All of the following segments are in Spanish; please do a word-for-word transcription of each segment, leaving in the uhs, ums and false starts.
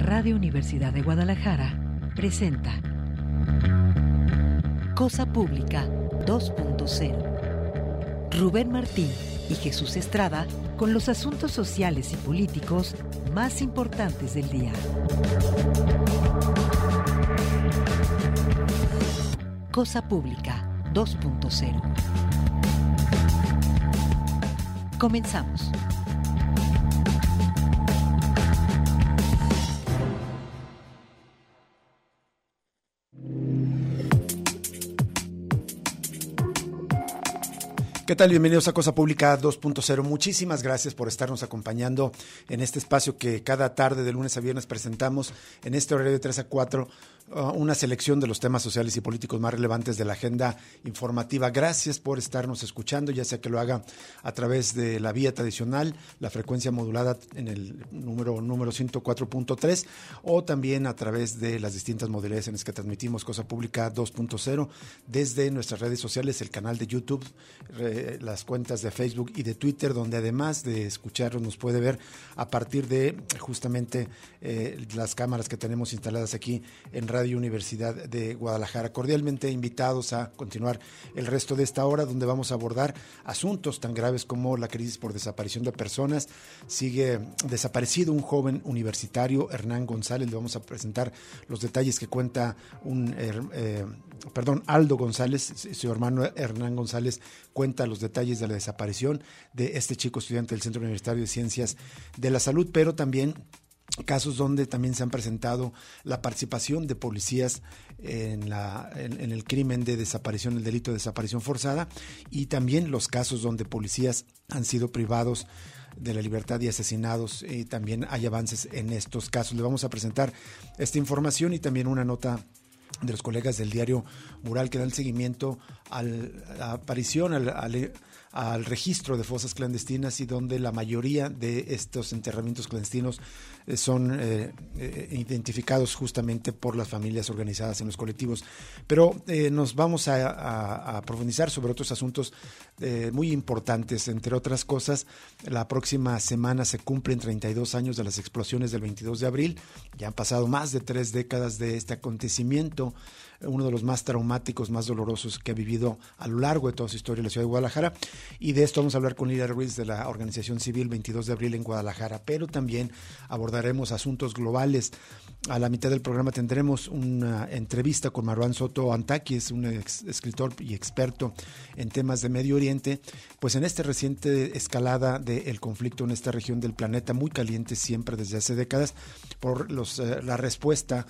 Radio Universidad de Guadalajara presenta Cosa Pública dos punto cero. Rubén Martín y Jesús Estrada con los asuntos sociales y políticos más importantes del día. Cosa Pública dos punto cero. Comenzamos. ¿Qué tal? Bienvenidos a Cosa Pública dos punto cero. Muchísimas gracias por estarnos acompañando en este espacio que cada tarde de lunes a viernes presentamos en este horario de tres a cuatro, uh, una selección de los temas sociales y políticos más relevantes de la agenda informativa. Gracias por estarnos escuchando, ya sea que lo haga a través de la vía tradicional, la frecuencia modulada en el número, número ciento cuatro punto tres, o también a través de las distintas modalidades en las que transmitimos Cosa Pública dos punto cero desde nuestras redes sociales, el canal de YouTube, las cuentas de Facebook y de Twitter, donde además de escucharnos nos puede ver a partir de justamente eh, las cámaras que tenemos instaladas aquí en Radio Universidad de Guadalajara. Cordialmente invitados a continuar el resto de esta hora, donde vamos a abordar asuntos tan graves como la crisis por desaparición de personas. Sigue desaparecido un joven universitario, Hernán González. Le vamos a presentar los detalles que cuenta un eh, perdón, Aldo González, su hermano Hernán González cuenta los detalles de la desaparición de este chico estudiante del Centro Universitario de Ciencias de la Salud, pero también casos donde también se han presentado la participación de policías en, la, en, en el crimen de desaparición, el delito de desaparición forzada, y también los casos donde policías han sido privados de la libertad y asesinados, y también hay avances en estos casos. Le vamos a presentar esta información y también una nota de los colegas del diario Mural que dan seguimiento al, a la aparición, al, al, al registro de fosas clandestinas, y donde la mayoría de estos enterramientos clandestinos eh, son eh, eh, identificados justamente por las familias organizadas en los colectivos. Pero eh, nos vamos a, a, a profundizar sobre otros asuntos eh, muy importantes. Entre otras cosas, la próxima semana se cumplen treinta y dos años de las explosiones del veintidós de abril. Ya han pasado más de tres décadas de este acontecimiento, uno de los más traumáticos, más dolorosos que ha vivido a lo largo de toda su historia la ciudad de Guadalajara, y de esto vamos a hablar con Lidia Ruiz de la Organización Civil veintidós de abril en Guadalajara, pero también abordaremos asuntos globales. A la mitad del programa tendremos una entrevista con Marwan Soto Antaki, es un ex escritor y experto en temas de Medio Oriente, pues en esta reciente escalada del conflicto en esta región del planeta, muy caliente siempre desde hace décadas, por los, eh, la respuesta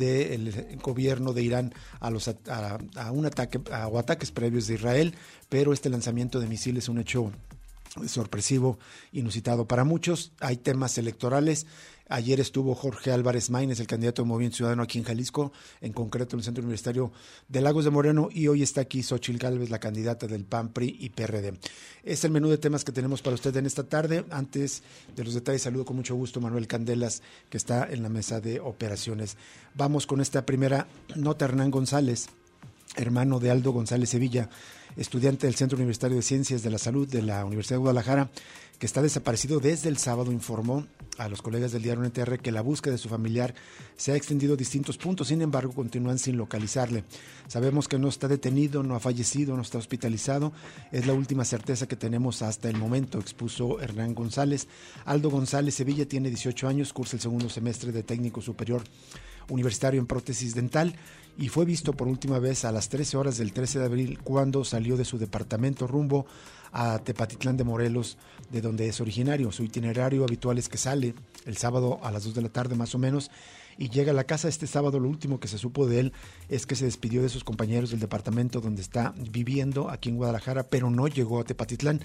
del gobierno de Irán a los a, a un ataque a, o ataques previos de Israel, pero este lanzamiento de misiles es un hecho sorpresivo, inusitado para muchos. Hay temas electorales. Ayer estuvo Jorge Álvarez Maínez, el candidato de Movimiento Ciudadano aquí en Jalisco, en concreto en el Centro Universitario de Lagos de Moreno, y hoy está aquí Xóchitl Gálvez, la candidata del P A N, P R I y P R D. Es el menú de temas que tenemos para usted en esta tarde. Antes de los detalles, saludo con mucho gusto a Manuel Candelas, que está en la mesa de operaciones. Vamos con esta primera nota. Hernán González, hermano de Aldo González Sevilla, estudiante del Centro Universitario de Ciencias de la Salud de la Universidad de Guadalajara, que está desaparecido desde el sábado, informó a los colegas del diario N T R que la búsqueda de su familiar se ha extendido a distintos puntos. Sin embargo, continúan sin localizarle. Sabemos que no está detenido, no ha fallecido, no está hospitalizado. Es la última certeza que tenemos hasta el momento, expuso Hernán González. Aldo González Sevilla tiene dieciocho años, cursa el segundo semestre de técnico superior universitario en prótesis dental, y fue visto por última vez a las trece horas del trece de abril, cuando salió de su departamento rumbo a Tepatitlán de Morelos, de donde es originario. Su itinerario habitual es que sale el sábado a las dos de la tarde más o menos, y llega a la casa. Este sábado lo último que se supo de él es que se despidió de sus compañeros del departamento donde está viviendo aquí en Guadalajara, pero no llegó a Tepatitlán.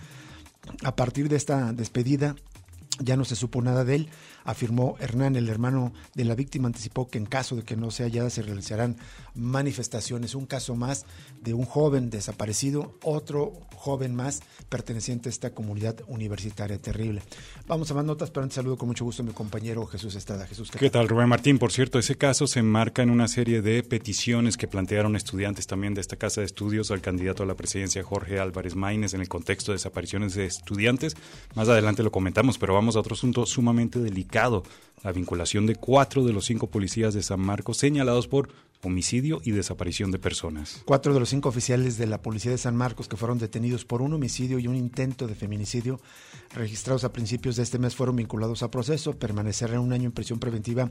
A partir de esta despedida ya no se supo nada de él, afirmó Hernán. El hermano de la víctima anticipó que en caso de que no sea hallada se realizarán manifestaciones. Un caso más de un joven desaparecido, otro joven más perteneciente a esta comunidad universitaria. Terrible. Vamos a más notas, pero antes saludo con mucho gusto a mi compañero Jesús Estrada. Jesús, ¿qué, ¿Qué tal, Rubén Martín? Por cierto, ese caso se enmarca en una serie de peticiones que plantearon estudiantes también de esta casa de estudios al candidato a la presidencia Jorge Álvarez Maínez en el contexto de desapariciones de estudiantes. Más adelante lo comentamos, pero vamos a otro asunto sumamente delicado la vinculación de cuatro de los cinco policías de San Marcos señalados por homicidio y desaparición de personas. Cuatro de los cinco oficiales de la Policía de San Marcos que fueron detenidos por un homicidio y un intento de feminicidio registrados a principios de este mes fueron vinculados a proceso, permanecerán un año en prisión preventiva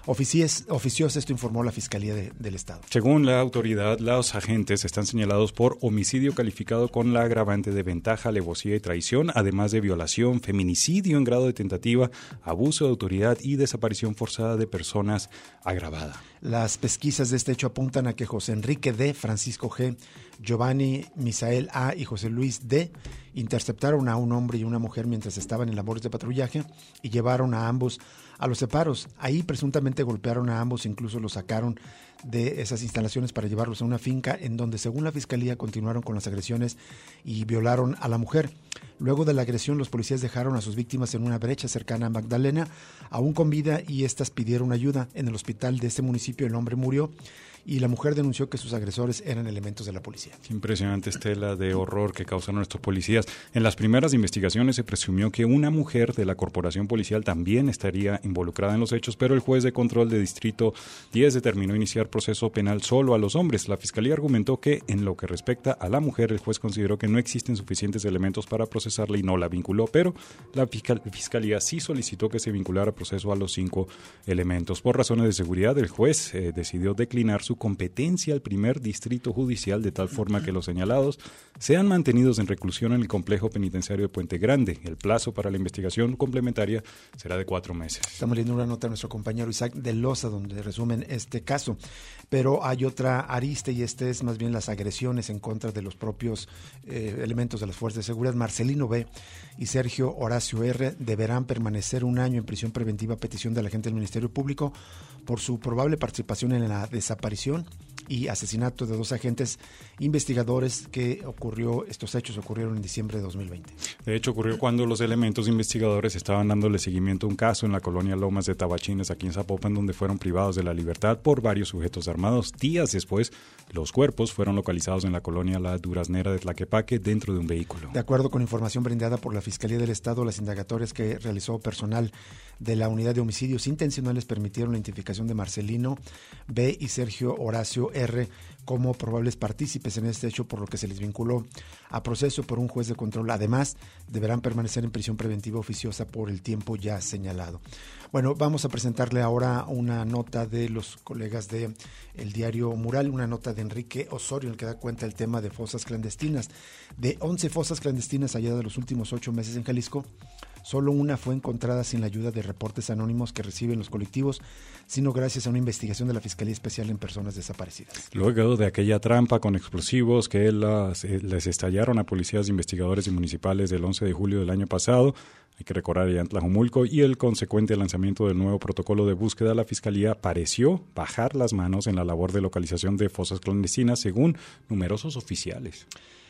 oficiosa, esto informó la Fiscalía de, del Estado. Según la autoridad, los agentes están señalados por homicidio calificado con la agravante de ventaja, alevosía y traición, además de violación, feminicidio en grado de tentativa, abuso de autoridad y desaparición forzada de personas agravada. Las pesquisas de este hecho apuntan a que José Enrique D., Francisco G., Giovanni Misael A. y José Luis D. interceptaron a un hombre y una mujer mientras estaban en labores de patrullaje y llevaron a ambos a los separos. Ahí presuntamente golpearon a ambos, incluso los sacaron de esas instalaciones para llevarlos a una finca en donde, según la Fiscalía, continuaron con las agresiones y violaron a la mujer. Luego de la agresión, los policías dejaron a sus víctimas en una brecha cercana a Magdalena, aún con vida, y estas pidieron ayuda. En el hospital de este municipio el hombre murió y la mujer denunció que sus agresores eran elementos de la policía. Impresionante estela de horror que causaron nuestros policías. En las primeras investigaciones se presumió que una mujer de la corporación policial también estaría involucrada en los hechos, pero el juez de control de Distrito diez determinó iniciar proceso penal solo a los hombres. La Fiscalía argumentó que, en lo que respecta a la mujer, el juez consideró que no existen suficientes elementos para procesarla y no la vinculó, pero la Fiscalía sí solicitó que se vinculara proceso a los cinco elementos. Por razones de seguridad, el juez eh, decidió declinar su competencia al primer distrito judicial, de tal forma que los señalados sean mantenidos en reclusión en el complejo penitenciario de Puente Grande. El plazo para la investigación complementaria será de cuatro meses. Estamos leyendo una nota de nuestro compañero Isaac de Loza donde resumen este caso, pero hay otra arista y este es más bien las agresiones en contra de los propios eh, elementos de las fuerzas de seguridad. Marcelino B. y Sergio Horacio R. deberán permanecer un año en prisión preventiva a petición de la agente del Ministerio Público por su probable participación en la desaparición y asesinato de dos agentes investigadores que ocurrió, estos hechos ocurrieron en diciembre de dos mil veinte. De hecho, ocurrió cuando los elementos investigadores estaban dándole seguimiento a un caso en la colonia Lomas de Tabachines, aquí en Zapopan, donde fueron privados de la libertad por varios sujetos armados. Días después, los cuerpos fueron localizados en la colonia La Duraznera de Tlaquepaque dentro de un vehículo. De acuerdo con información brindada por la Fiscalía del Estado, las indagatorias que realizó personal de la Unidad de Homicidios Intencionales permitieron la identificación de Marcelino B. y Sergio Horacio R. como probables partícipes en este hecho, por lo que se les vinculó a proceso por un juez de control. Además, deberán permanecer en prisión preventiva oficiosa por el tiempo ya señalado. Bueno, vamos a presentarle ahora una nota de los colegas de el diario Mural, una nota de Enrique Osorio, en el que da cuenta el tema de fosas clandestinas. De once fosas clandestinas halladas de los últimos ocho meses en Jalisco, solo una fue encontrada sin la ayuda de reportes anónimos que reciben los colectivos, sino gracias a una investigación de la Fiscalía Especial en Personas Desaparecidas. Luego de aquella trampa con explosivos que las, eh, les estallaron a policías, investigadores y municipales del once de julio del año pasado, hay que recordar ya en Tlajomulco, y el consecuente lanzamiento del nuevo protocolo de búsqueda, la Fiscalía pareció bajar las manos en la labor de localización de fosas clandestinas, según numerosos oficiales.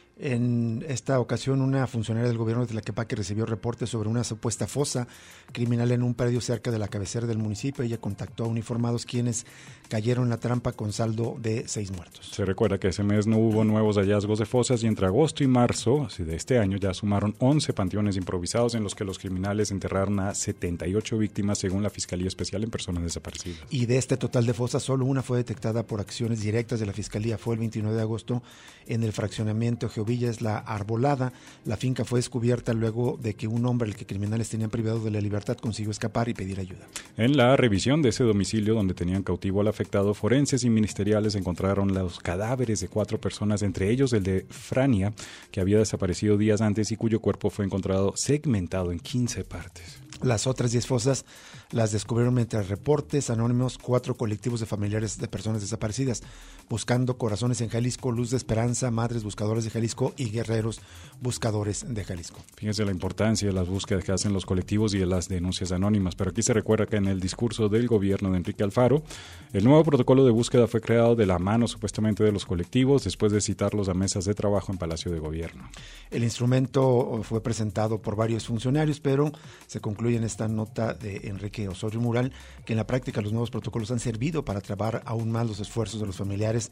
En esta ocasión, una funcionaria del gobierno de Tlaquepaque recibió reportes sobre una supuesta fosa criminal en un predio cerca de la cabecera del municipio. Ella contactó a uniformados quienes cayeron en la trampa con saldo de seis muertos. Se recuerda que ese mes no hubo nuevos hallazgos de fosas y entre agosto y marzo de este año ya sumaron once panteones improvisados en los que los criminales enterraron a setenta y ocho víctimas, según la Fiscalía Especial en Personas Desaparecidas. Y de este total de fosas, solo una fue detectada por acciones directas de la Fiscalía. Fue el veintinueve de agosto en el fraccionamiento Geovilla, es La Arbolada. La finca fue descubierta luego de que un hombre al que criminales tenían privado de la libertad consiguió escapar y pedir ayuda. En la revisión de ese domicilio donde tenían cautivo al afectado, forenses y ministeriales encontraron los cadáveres de cuatro personas, entre ellos el de Frania, que había desaparecido días antes y cuyo cuerpo fue encontrado segmentado en quince partes. Las otras diez fosas las descubrieron mediante reportes anónimos cuatro colectivos de familiares de personas desaparecidas, Buscando Corazones en Jalisco, Luz de Esperanza, Madres Buscadores de Jalisco y Guerreros Buscadores de Jalisco. Fíjense la importancia de las búsquedas que hacen los colectivos y de las denuncias anónimas, pero aquí se recuerda que en el discurso del gobierno de Enrique Alfaro, el nuevo protocolo de búsqueda fue creado de la mano supuestamente de los colectivos después de citarlos a mesas de trabajo en Palacio de Gobierno. El instrumento fue presentado por varios funcionarios, pero se concluye en esta nota de Enrique Osorio Mural que en la práctica los nuevos protocolos han servido para trabar aún más los esfuerzos de los familiares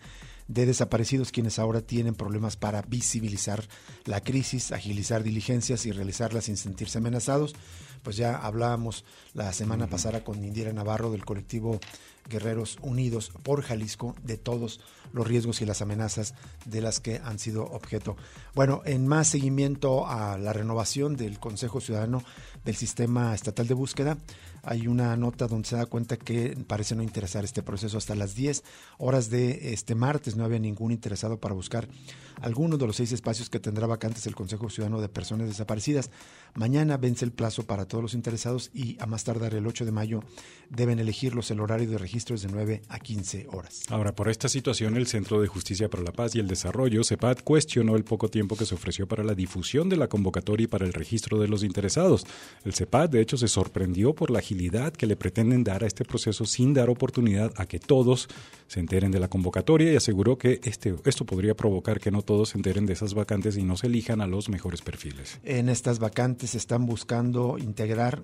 de desaparecidos, quienes ahora tienen problemas para visibilizar la crisis, agilizar diligencias y realizarlas sin sentirse amenazados. Pues ya hablábamos la semana uh-huh. pasada con Indira Navarro del colectivo Guerreros Unidos por Jalisco, de todos los riesgos y las amenazas de las que han sido objeto. Bueno, en más seguimiento a la renovación del Consejo Ciudadano del Sistema Estatal de Búsqueda, hay una nota donde se da cuenta que parece no interesar este proceso. Hasta las diez horas de este martes no había ningún interesado para buscar alguno de los seis espacios que tendrá vacantes el Consejo Ciudadano de Personas Desaparecidas. Mañana vence el plazo para todos los interesados y a más tardar el ocho de mayo deben elegirlos. El horario de registro es de nueve a quince horas. Ahora, por esta situación, el Centro de Justicia para la Paz y el Desarrollo, CEPAD, cuestionó el poco tiempo que se ofreció para la difusión de la convocatoria y para el registro de los interesados. El CEPAD, de hecho, se sorprendió por la agilidad que le pretenden dar a este proceso sin dar oportunidad a que todos se enteren de la convocatoria, y aseguró que este, esto podría provocar que no todos se enteren de esas vacantes y no se elijan a los mejores perfiles. En estas vacantes se están buscando integrar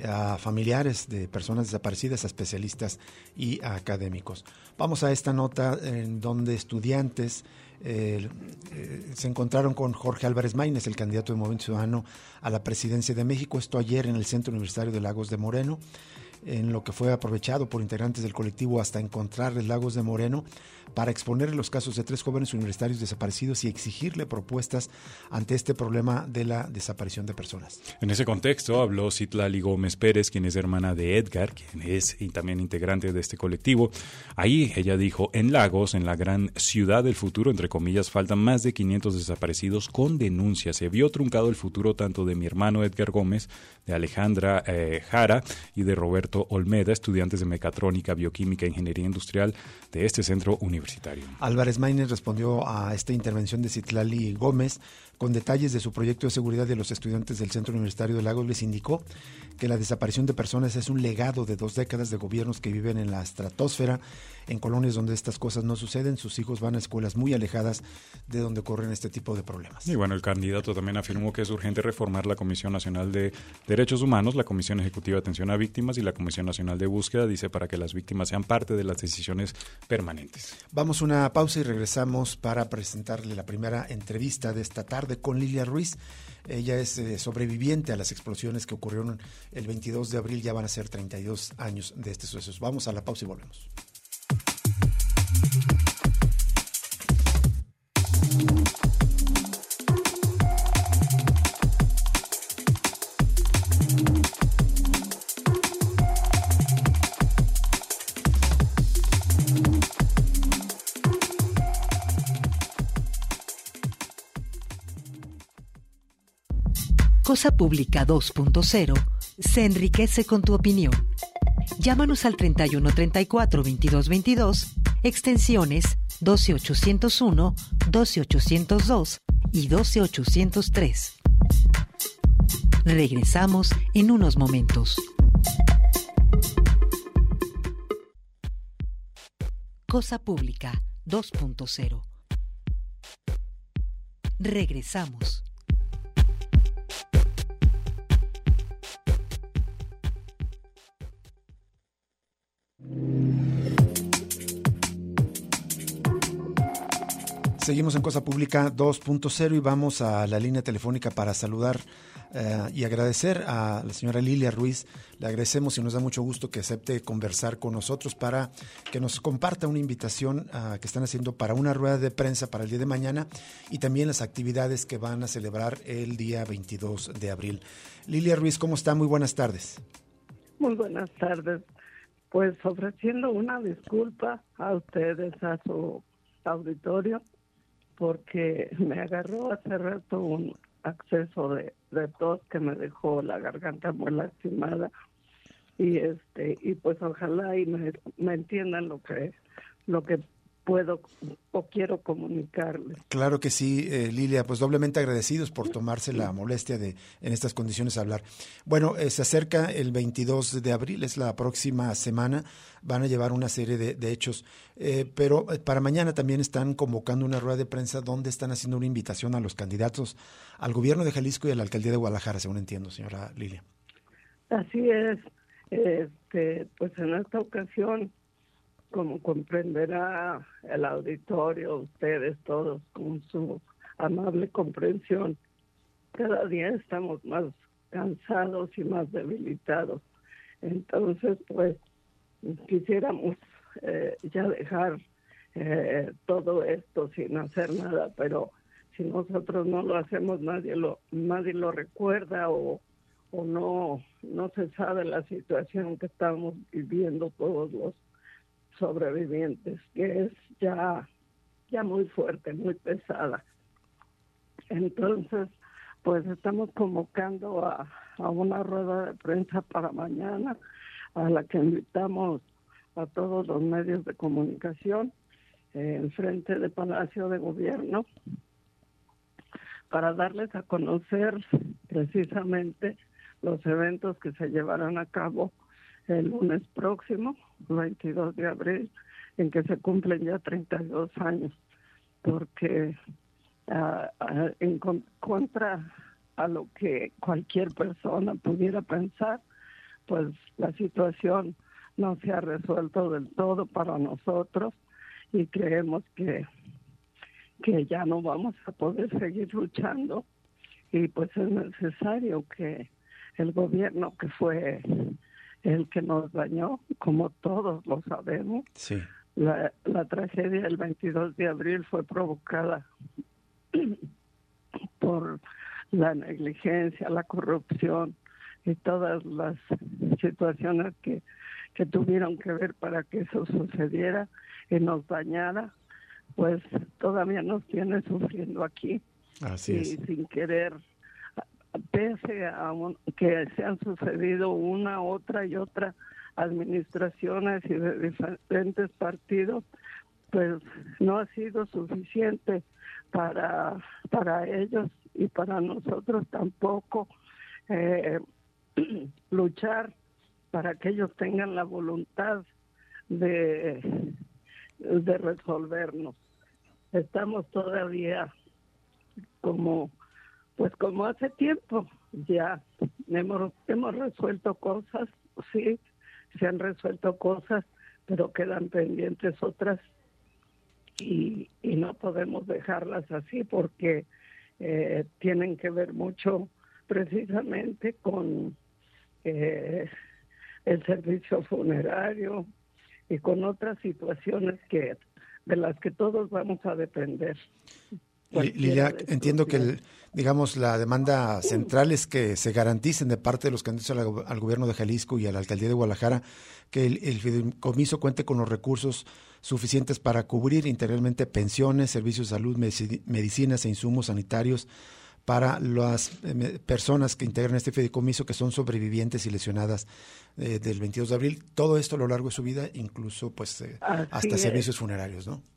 a familiares de personas desaparecidas, a especialistas y a académicos. Vamos a esta nota en donde estudiantes eh, eh, se encontraron con Jorge Álvarez Maínez, el candidato de Movimiento Ciudadano a la presidencia de México. Esto ayer en el Centro Universitario de Lagos de Moreno, en lo que fue aprovechado por integrantes del colectivo hasta encontrarles Lagos de Moreno para exponer los casos de tres jóvenes universitarios desaparecidos y exigirle propuestas ante este problema de la desaparición de personas. En ese contexto habló Citlali Gómez Pérez, quien es hermana de Edgar, quien es y también integrante de este colectivo. Ahí ella dijo: en Lagos, en la gran ciudad del futuro, entre comillas, faltan más de quinientos desaparecidos con denuncias. Se vio truncado el futuro tanto de mi hermano Edgar Gómez, de Alejandra eh, Jara y de Roberto Olmeda, estudiantes de mecatrónica, bioquímica e ingeniería industrial de este centro universitario. Álvarez Maínez respondió a esta intervención de Citlali Gómez con detalles de su proyecto de seguridad de los estudiantes del Centro Universitario de Lagos. Les indicó que la desaparición de personas es un legado de dos décadas de gobiernos que viven en la estratosfera, en colonias donde estas cosas no suceden. Sus hijos van a escuelas muy alejadas de donde ocurren este tipo de problemas. Y bueno, el candidato también afirmó que es urgente reformar la Comisión Nacional de Derechos Humanos, la Comisión Ejecutiva de Atención a Víctimas y la Comisión Nacional de Búsqueda, dice, para que las víctimas sean parte de las decisiones permanentes. Vamos a una pausa y regresamos para presentarle la primera entrevista de esta tarde con Lilia Ruiz. Ella es eh, sobreviviente a las explosiones que ocurrieron el veintidós de abril, ya van a ser treinta y dos años de estos sucesos. Vamos a la pausa y volvemos. Cosa Pública dos punto cero se enriquece con tu opinión. Llámanos al treinta y uno treinta y cuatro veintidós veintidós, extensiones doce ochocientos uno, doce ochocientos dos y doce ochocientos tres. Regresamos en unos momentos. Cosa Pública dos punto cero. Regresamos. Seguimos en Cosa Pública dos punto cero y vamos a la línea telefónica para saludar eh, y agradecer a la señora Lilia Ruiz. Le agradecemos y nos da mucho gusto que acepte conversar con nosotros para que nos comparta una invitación uh, que están haciendo para una rueda de prensa para el día de mañana y también las actividades que van a celebrar el día veintidós de abril. Lilia Ruiz, ¿cómo está? Muy buenas tardes. Muy buenas tardes. Pues ofreciendo una disculpa a ustedes, a su auditorio, porque me agarró hace rato un acceso de, de tos que me dejó la garganta muy lastimada y este y pues ojalá y me, me entiendan lo que lo que puedo o quiero comunicarles. Claro que sí, eh, Lilia, pues doblemente agradecidos por tomarse la molestia de en estas condiciones hablar. Bueno, eh, se acerca el veintidós de abril, es la próxima semana, van a llevar una serie de, de hechos, eh, pero para mañana también están convocando una rueda de prensa donde están haciendo una invitación a los candidatos al gobierno de Jalisco y a la alcaldía de Guadalajara, según entiendo, señora Lilia. Así es, este, pues en esta ocasión como comprenderá el auditorio, ustedes todos, con su amable comprensión, cada día estamos más cansados y más debilitados. Entonces, pues, quisiéramos eh, ya dejar eh, todo esto sin hacer nada, pero si nosotros no lo hacemos, nadie lo nadie lo recuerda o, o no, no se sabe la situación que estamos viviendo todos los sobrevivientes, que es ya, ya muy fuerte, muy pesada. Entonces, pues estamos convocando a, a una rueda de prensa para mañana, a la que invitamos a todos los medios de comunicación eh, en frente del Palacio de Gobierno, para darles a conocer precisamente los eventos que se llevarán a cabo el lunes próximo, veintidós de abril, en que se cumplen ya treinta y dos años, porque uh, uh, en con- contra a lo que cualquier persona pudiera pensar, pues la situación no se ha resuelto del todo para nosotros y creemos que que ya no vamos a poder seguir luchando y pues es necesario que el gobierno, que fue el que nos dañó, como todos lo sabemos, sí. la, la tragedia del veintidós de abril fue provocada por la negligencia, la corrupción y todas las situaciones que, que tuvieron que ver para que eso sucediera y nos dañara. Pues todavía nos tiene sufriendo aquí. Así y es. sin querer, pese a un, que se han sucedido una, otra y otra administraciones y de diferentes partidos, pues no ha sido suficiente para, para ellos y para nosotros tampoco eh, luchar para que ellos tengan la voluntad de, de resolvernos. Estamos todavía como, pues como hace tiempo, ya hemos, hemos resuelto cosas, sí, se han resuelto cosas, pero quedan pendientes otras y, y no podemos dejarlas así porque eh, tienen que ver mucho precisamente con eh, el servicio funerario y con otras situaciones que de las que todos vamos a depender. Lilia, entiendo que, el, digamos, la demanda central es que se garanticen de parte de los candidatos al, al gobierno de Jalisco y a la alcaldía de Guadalajara que el, el fideicomiso cuente con los recursos suficientes para cubrir integralmente pensiones, servicios de salud, medicinas e insumos sanitarios para las eh, personas que integran este fideicomiso, que son sobrevivientes y lesionadas eh, del veintidós de abril. Todo esto a lo largo de su vida, incluso pues eh, hasta es. servicios funerarios, ¿no?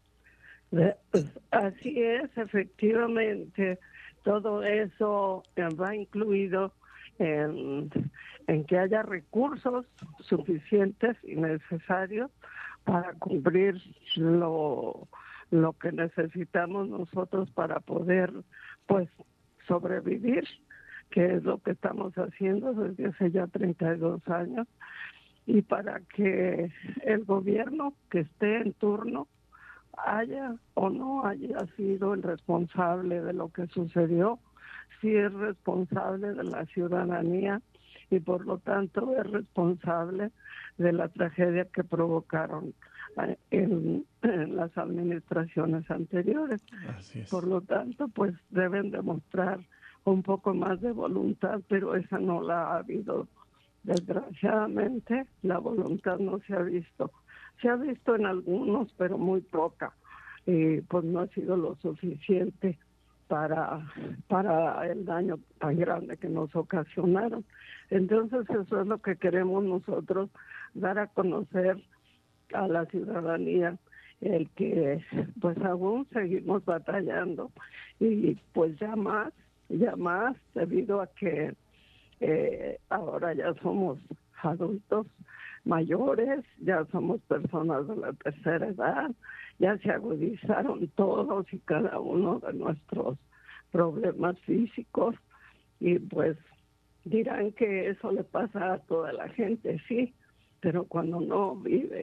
Así es, efectivamente. Todo eso va incluido en, en que haya recursos suficientes y necesarios para cubrir lo, lo que necesitamos nosotros para poder, pues, sobrevivir, que es lo que estamos haciendo desde hace ya treinta y dos años, y para que el gobierno que esté en turno haya o no haya sido el responsable de lo que sucedió, sí es responsable de la ciudadanía y por lo tanto es responsable de la tragedia que provocaron en, en las administraciones anteriores. Así es. Por lo tanto, pues deben demostrar un poco más de voluntad, pero esa no la ha habido. Desgraciadamente, la voluntad no se ha visto. Se ha visto en algunos, pero muy poca, y pues no ha sido lo suficiente para, para el daño tan grande que nos ocasionaron. Entonces eso es lo que queremos nosotros, dar a conocer a la ciudadanía, el que pues aún seguimos batallando y pues ya más, ya más debido a que eh, ahora ya somos adultos mayores, ya somos personas de la tercera edad, ya se agudizaron todos y cada uno de nuestros problemas físicos y pues dirán que eso le pasa a toda la gente, sí, pero cuando no vive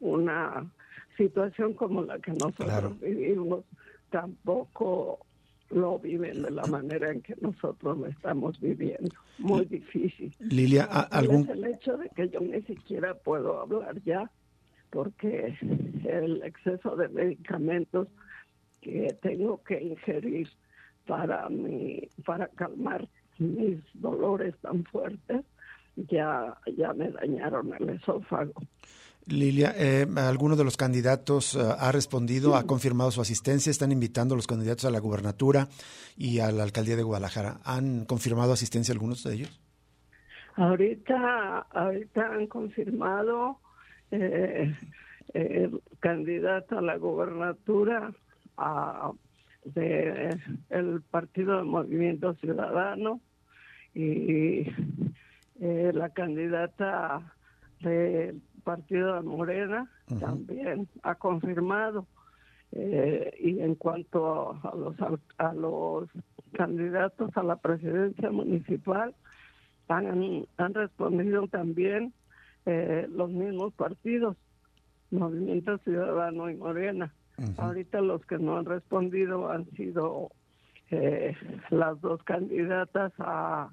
una situación como la que nosotros claro. vivimos, tampoco lo viven de la manera en que nosotros lo estamos viviendo. Muy difícil. Lilia, ¿algún...? Es el hecho de que yo ni siquiera puedo hablar ya, porque el exceso de medicamentos que tengo que ingerir para mi, para calmar mis dolores tan fuertes, ya, ya me dañaron el esófago. Lilia, eh, ¿alguno de los candidatos uh, ha respondido, ha confirmado su asistencia? Están invitando a los candidatos a la gubernatura y a la alcaldía de Guadalajara. ¿Han confirmado asistencia algunos de ellos? Ahorita, ahorita han confirmado eh, el candidato a la gubernatura a, de el Partido de Movimiento Ciudadano y eh, la candidata del Partido de Morena uh-huh. también ha confirmado. Eh, y en cuanto a, a los a los candidatos a la presidencia municipal, han, han respondido también eh, los mismos partidos, Movimiento Ciudadano y Morena. Uh-huh. Ahorita los que no han respondido han sido eh, las dos candidatas a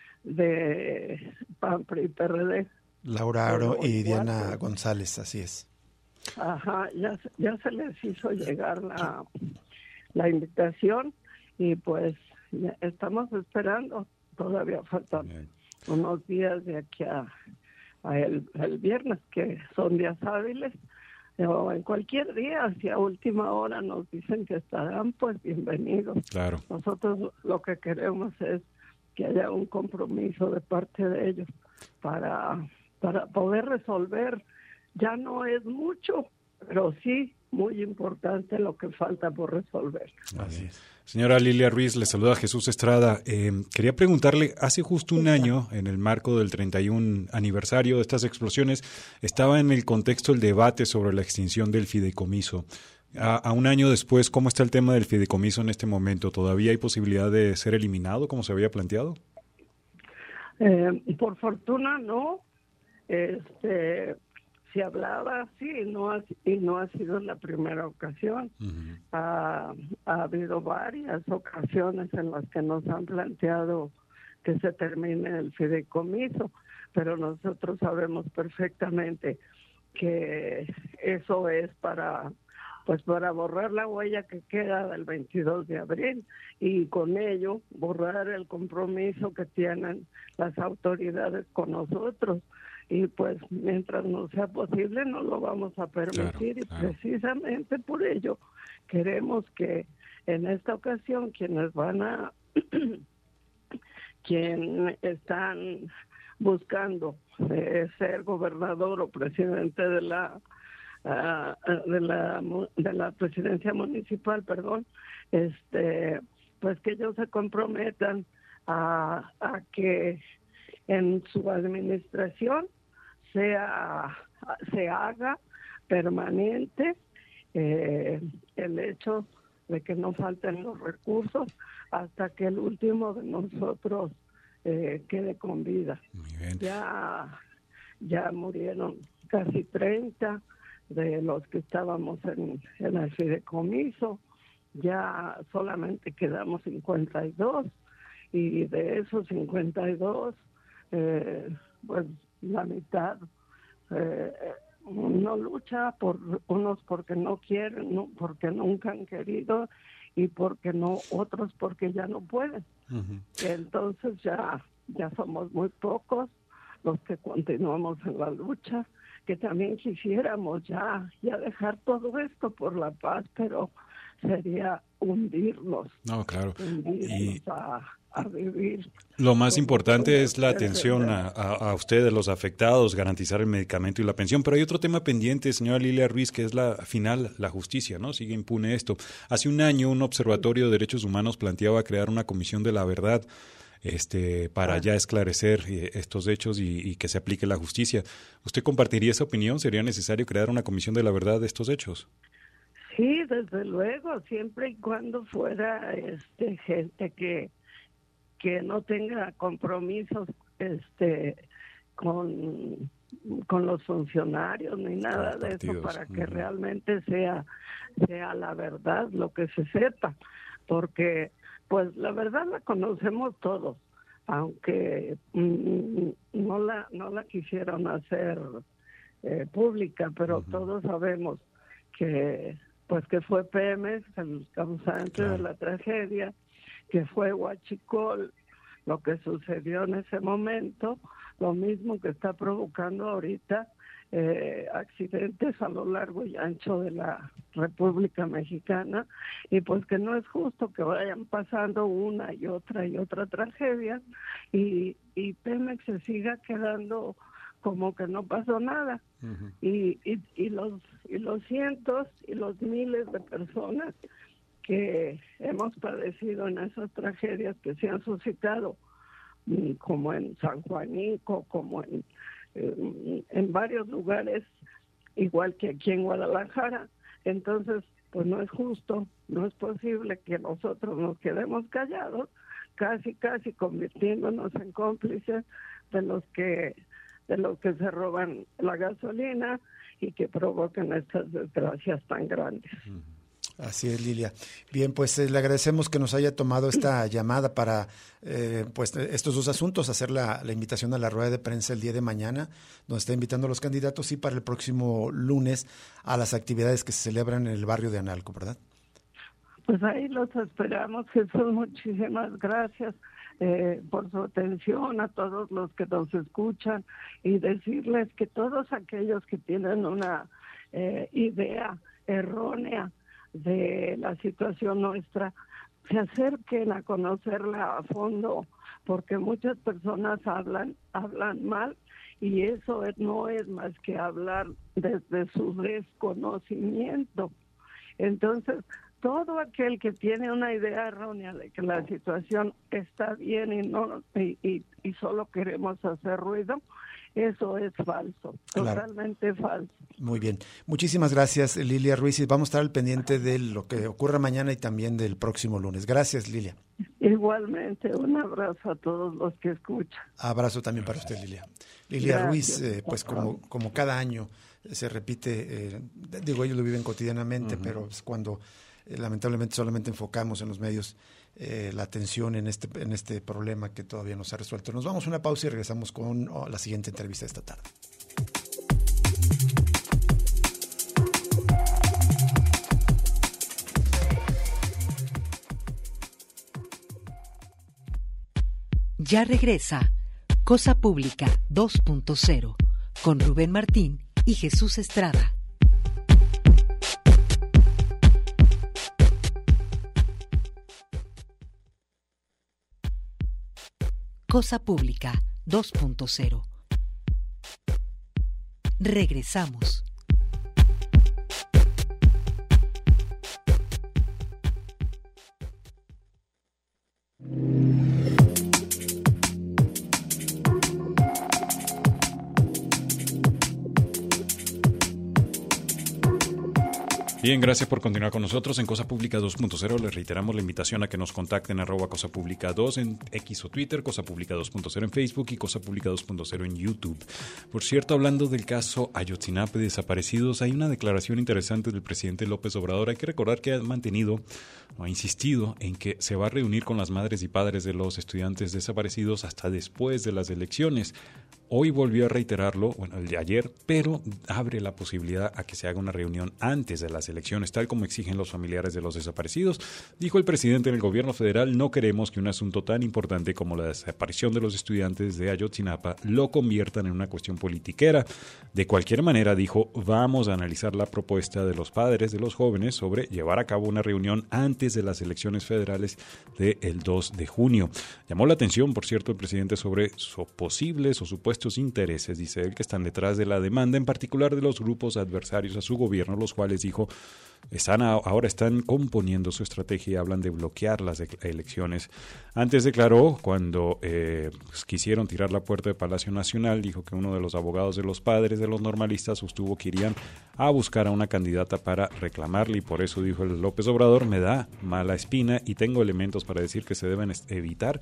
de P A N, P R I y P R D. Laura Aro y Diana cuatro. González, así es. Ajá, ya, ya se les hizo llegar la, la invitación y pues ya estamos esperando. Todavía faltan Bien. unos días de aquí a, a el, el viernes, que son días hábiles, o en cualquier día, si a última hora nos dicen que estarán, pues bienvenidos. Claro. Nosotros lo que queremos es que haya un compromiso de parte de ellos para... para poder resolver. Ya no es mucho, pero sí muy importante lo que falta por resolver. Así es. Señora Lilia Ruiz, le saluda Jesús Estrada. Eh, quería preguntarle, hace justo un año, en el marco del treinta y un aniversario de estas explosiones, estaba en el contexto el debate sobre la extinción del fideicomiso. A, a un año después, ¿cómo está el tema del fideicomiso en este momento? ¿Todavía hay posibilidad de ser eliminado, como se había planteado? Eh, por fortuna, no. Este, se hablaba así y no ha, y no ha sido la primera ocasión. Uh-huh. Ha, ha habido varias ocasiones en las que nos han planteado que se termine el fideicomiso, pero nosotros sabemos perfectamente que eso es para pues para borrar la huella que queda del veintidós de abril y con ello borrar el compromiso que tienen las autoridades con nosotros. Y pues mientras no sea posible no lo vamos a permitir. Claro, claro. Y precisamente por ello queremos que en esta ocasión quienes van a quien están buscando eh, ser gobernador o presidente de la uh, de la de la presidencia municipal, perdón, este pues que ellos se comprometan a, a que en su administración sea se haga permanente eh, el hecho de que no falten los recursos hasta que el último de nosotros eh, quede con vida. Muy bien. Ya ya murieron casi treinta de los que estábamos en, en el fideicomiso, ya solamente quedamos cincuenta y dos y de esos cincuenta y dos eh, pues la mitad eh, no lucha, por unos porque no quieren, no, porque nunca han querido y porque no, otros porque ya no pueden. Uh-huh. Entonces ya ya somos muy pocos los que continuamos en la lucha, que también quisiéramos ya ya dejar todo esto por la paz, pero sería hundirnos. No, claro. Hundirnos y... a, a vivir. Lo más importante es la atención a, a, a ustedes, los afectados, garantizar el medicamento y la pensión. Pero hay otro tema pendiente, señora Lilia Ruiz, que es la final, la justicia, ¿no? Sigue impune esto. Hace un año un observatorio de derechos humanos planteaba crear una comisión de la verdad este, para ya esclarecer eh, estos hechos y, y que se aplique la justicia. ¿Usted compartiría esa opinión? ¿Sería necesario crear una comisión de la verdad de estos hechos? Sí, desde luego, siempre y cuando fuera este gente que que no tenga compromisos este con con los funcionarios ni nada Los de eso partidos. para que Ujú. realmente sea sea la verdad lo que se sepa, porque pues la verdad la conocemos todos, aunque mm, no la no la quisieron hacer eh, pública, pero Ujú. todos sabemos que pues que fue Pemex el causante Claro. de la tragedia, que fue Huachicol lo que sucedió en ese momento, lo mismo que está provocando ahorita eh, accidentes a lo largo y ancho de la República Mexicana, y pues que no es justo que vayan pasando una y otra y otra tragedia y, y Pemex se siga quedando como que no pasó nada. Ujú. Y, y, y los y los cientos y los miles de personas que hemos padecido en esas tragedias que se han suscitado, mm, como en San Juanico, como en, eh, en varios lugares, igual que aquí en Guadalajara. Entonces, pues no es justo, no es posible que nosotros nos quedemos callados, casi, casi convirtiéndonos en cómplices de los que de los que se roban la gasolina y que provocan estas desgracias tan grandes. Así es, Lilia. Bien, pues eh, le agradecemos que nos haya tomado esta llamada para eh, pues estos dos asuntos, hacer la, la invitación a la rueda de prensa el día de mañana, donde está invitando a los candidatos, y para el próximo lunes a las actividades que se celebran en el barrio de Analco, ¿verdad? Pues ahí los esperamos, Jesús, muchísimas gracias eh, por su atención a todos los que nos escuchan, y decirles que todos aquellos que tienen una eh, idea errónea de la situación nuestra, se acerquen a conocerla a fondo, porque muchas personas hablan, hablan mal, y eso no es más que hablar desde su desconocimiento. Entonces, todo aquel que tiene una idea errónea de que la situación está bien y no y, y, y solo queremos hacer ruido, eso es falso, Claro. totalmente falso. Muy bien. Muchísimas gracias, Lilia Ruiz, y vamos a estar al pendiente de lo que ocurra mañana y también del próximo lunes. Gracias, Lilia. Igualmente, un abrazo a todos los que escuchan. Abrazo también para usted, Lilia. Lilia Gracias. Ruiz, eh, pues como, como cada año eh, se repite, eh, digo, ellos lo viven cotidianamente, uh-huh. pero es cuando eh, lamentablemente solamente enfocamos en los medios eh, la atención en este, en este problema que todavía no se ha resuelto. Nos vamos a una pausa y regresamos con oh, la siguiente entrevista de esta tarde. Ya regresa Cosa Pública dos punto cero con Rubén Martín y Jesús Estrada. Cosa Pública dos punto cero. Regresamos. Bien, gracias por continuar con nosotros en Cosa Pública dos punto cero. Les reiteramos la invitación a que nos contacten arroba Cosa Pública dos en X o Twitter, Cosa Pública dos punto cero en Facebook y Cosa Pública dos punto cero en YouTube. Por cierto, hablando del caso Ayotzinapa y desaparecidos, hay una declaración interesante del presidente López Obrador. Hay que recordar que ha mantenido o ha insistido en que se va a reunir con las madres y padres de los estudiantes desaparecidos hasta después de las elecciones. Hoy volvió a reiterarlo, bueno, el de ayer, pero abre la posibilidad a que se haga una reunión antes de las elecciones, tal como exigen los familiares de los desaparecidos. Dijo el presidente en el gobierno federal: no queremos que un asunto tan importante como la desaparición de los estudiantes de Ayotzinapa lo conviertan en una cuestión politiquera. De cualquier manera, dijo, vamos a analizar la propuesta de los padres de los jóvenes sobre llevar a cabo una reunión antes de las elecciones federales del dos de junio. Llamó la atención, por cierto, el presidente sobre sus posibles o supuestos intereses, dice él, que están detrás de la demanda, en particular de los grupos adversarios a su gobierno, los cuales, dijo, están a, ahora están componiendo su estrategia y hablan de bloquear las de, elecciones. Antes declaró, cuando eh, pues, quisieron tirar la puerta de Palacio Nacional, dijo que uno de los abogados de los padres de los normalistas sostuvo que irían a buscar a una candidata para reclamarle, y por eso, dijo el López Obrador, me da mala espina y tengo elementos para decir que se deben evitar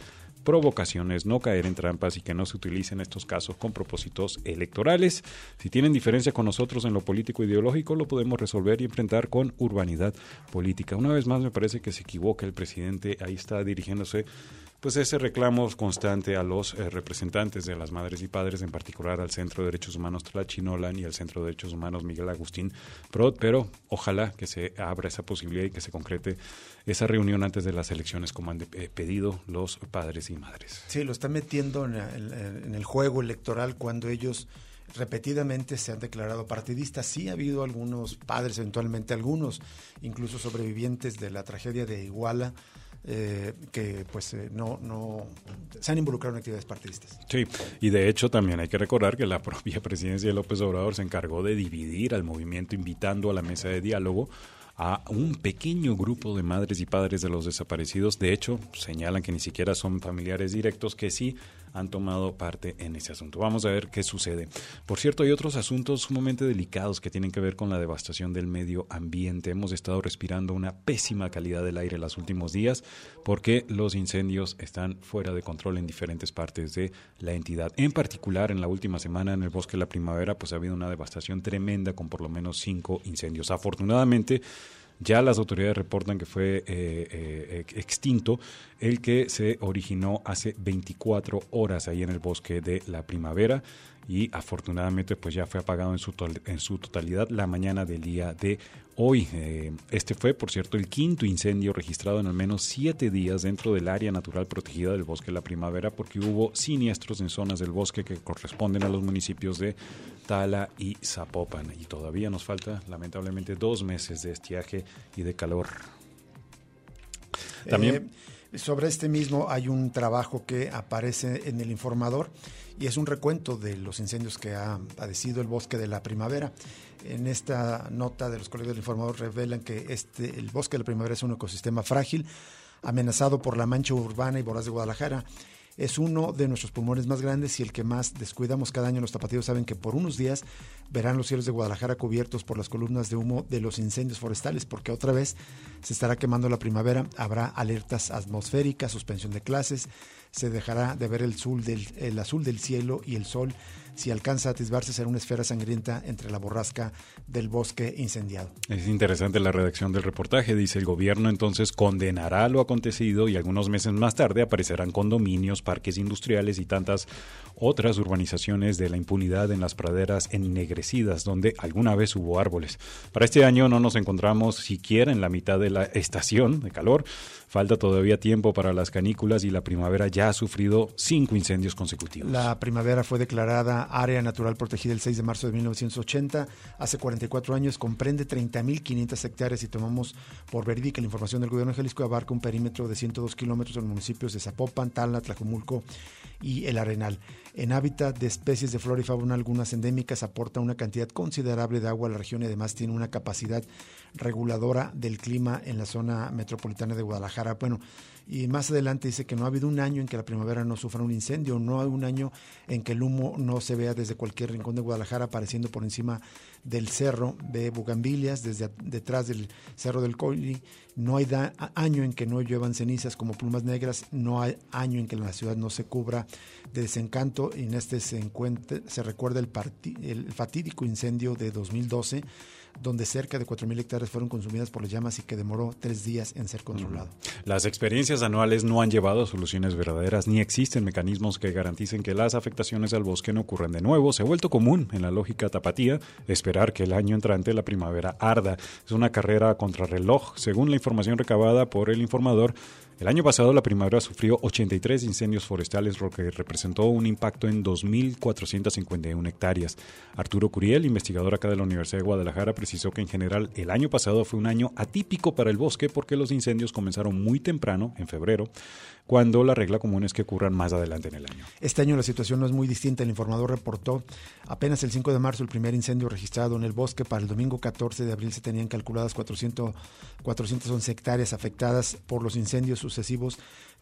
provocaciones, no caer en trampas y que no se utilicen estos casos con propósitos electorales. Si tienen diferencia con nosotros en lo político ideológico, lo podemos resolver y enfrentar con urbanidad política. Una vez más me parece que se equivoca el presidente, ahí está dirigiéndose pues ese reclamo constante a los eh, representantes de las madres y padres, en particular al Centro de Derechos Humanos Tlachinolan y al Centro de Derechos Humanos Miguel Agustín Prot, pero ojalá que se abra esa posibilidad y que se concrete esa reunión antes de las elecciones como han de, eh, pedido los padres y madres. Sí, lo están metiendo en el, en el juego electoral cuando ellos repetidamente se han declarado partidistas. Sí ha habido algunos padres, eventualmente algunos, incluso sobrevivientes de la tragedia de Iguala, Eh, que pues eh, no, no se han involucrado en actividades partidistas. Sí, y de hecho también hay que recordar que la propia presidencia de López Obrador se encargó de dividir al movimiento invitando a la mesa de diálogo a un pequeño grupo de madres y padres de los desaparecidos. De hecho, señalan que ni siquiera son familiares directos, que sí han tomado parte en ese asunto. Vamos a ver qué sucede. Por cierto, hay otros asuntos sumamente delicados que tienen que ver con la devastación del medio ambiente. Hemos estado respirando una pésima calidad del aire los últimos días porque los incendios están fuera de control en diferentes partes de la entidad. En particular, en la última semana en el Bosque de la Primavera, pues ha habido una devastación tremenda con por lo menos cinco incendios. Afortunadamente, ya las autoridades reportan que fue eh, eh, extinto el que se originó hace veinticuatro horas ahí en el Bosque de la Primavera y afortunadamente pues ya fue apagado en su, to- en su totalidad la mañana del día de hoy. Eh, este fue, por cierto, el quinto incendio registrado en al menos siete días dentro del área natural protegida del Bosque de la Primavera, porque hubo siniestros en zonas del bosque que corresponden a los municipios de Tala y Zapopan. Y todavía nos falta, lamentablemente, dos meses de estiaje y de calor. También Eh, sobre este mismo hay un trabajo que aparece en el Informador y es un recuento de los incendios que ha padecido el Bosque de la Primavera. En esta nota de los colegas del Informador revelan que este, el Bosque de la Primavera es un ecosistema frágil, amenazado por la mancha urbana y voraz de Guadalajara. Es uno de nuestros pulmones más grandes y el que más descuidamos cada año. Los tapatíos saben que por unos días verán los cielos de Guadalajara cubiertos por las columnas de humo de los incendios forestales, porque otra vez se estará quemando la primavera. Habrá alertas atmosféricas, suspensión de clases, se dejará de ver el azul del, el azul del cielo y el sol. Si alcanza a atisbarse, será una esfera sangrienta entre la borrasca del bosque incendiado. Es interesante la redacción del reportaje. Dice: el gobierno entonces condenará lo acontecido y algunos meses más tarde aparecerán condominios, parques industriales y tantas otras urbanizaciones de la impunidad en las praderas ennegrecidas donde alguna vez hubo árboles. Para este año no nos encontramos siquiera en la mitad de la estación de calor. Falta todavía tiempo para las canículas y la primavera ya ha sufrido cinco incendios consecutivos. La primavera fue declarada área natural protegida el seis de marzo de mil novecientos ochenta. Hace cuarenta y cuatro años, comprende treinta mil quinientas hectáreas y tomamos por verídica la información del gobierno de Jalisco. Abarca un perímetro de ciento dos kilómetros en los municipios de Zapopan, Tala, Tlajomulco y El Arenal. En hábitat de especies de flora y fauna, algunas endémicas, aporta una cantidad considerable de agua a la región y además tiene una capacidad reguladora del clima en la zona metropolitana de Guadalajara. Bueno, y más adelante dice que no ha habido un año en que la primavera no sufra un incendio, no hay un año en que el humo no se vea desde cualquier rincón de Guadalajara apareciendo por encima del cerro de Bugambilias, desde a, detrás del cerro del Colli. No hay da, año en que no lluevan cenizas como plumas negras, no hay año en que la ciudad no se cubra de desencanto. Y en este se, encuentra, se recuerda el, partí, el fatídico incendio de dos mil doce, donde cerca de cuatro mil hectáreas fueron consumidas por las llamas y que demoró tres días en ser controlado. Las experiencias anuales no han llevado a soluciones verdaderas, ni existen mecanismos que garanticen que las afectaciones al bosque no ocurran de nuevo. Se ha vuelto común en la lógica tapatía esperar que el año entrante la primavera arda. Es una carrera a contrarreloj. Según la información recabada por el Informador, el año pasado la primavera sufrió ochenta y tres incendios forestales, lo que representó un impacto en dos mil cuatrocientas cincuenta y una hectáreas. Arturo Curiel, investigador acá de la Universidad de Guadalajara, precisó que en general el año pasado fue un año atípico para el bosque porque los incendios comenzaron muy temprano, en febrero, cuando la regla común es que ocurran más adelante en el año. Este año la situación no es muy distinta. El Informador reportó apenas el cinco de marzo el primer incendio registrado en el bosque. Para el domingo catorce de abril se tenían calculadas cuatrocientas once hectáreas afectadas por los incendios sucesivos